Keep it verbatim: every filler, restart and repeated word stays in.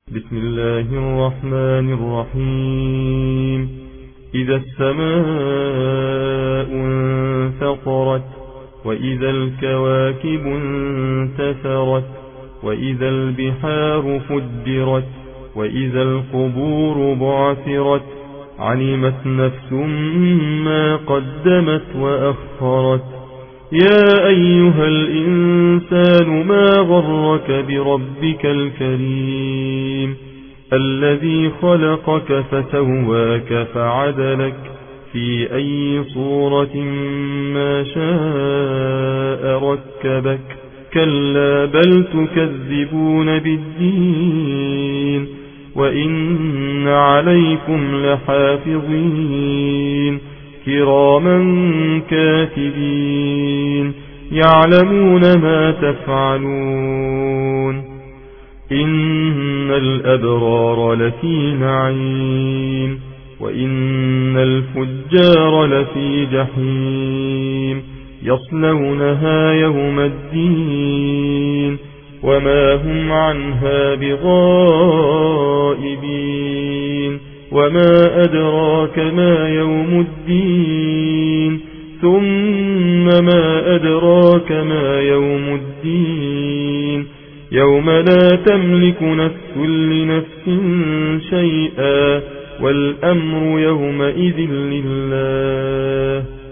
بسم الله الرحمن الرحيم. إذا السماء انفطرت وإذا الكواكب انتثرت وإذا البحار فجرت وإذا القبور بعثرت علمت نفس ما قدمت وأخرت. يا أيها الإنسان ما غرك بربك الكريم الذي خلقك فسواك فعدلك في أي صورة ما شاء ركبك. كلا بل تكذبون بالدين وإن عليكم لحافظين كراما كاتبين يعلمون ما تفعلون. إن الأبرار لفي نعيم وإن الفجار لفي جحيم يصلونها يوم الدين وما هم عنها بغائبين. وما أدراك ما يوم الدين ثم ما أدراك ما يوم الدين يوم لا تملك نفس لنفس شيئا والأمر يومئذ لله.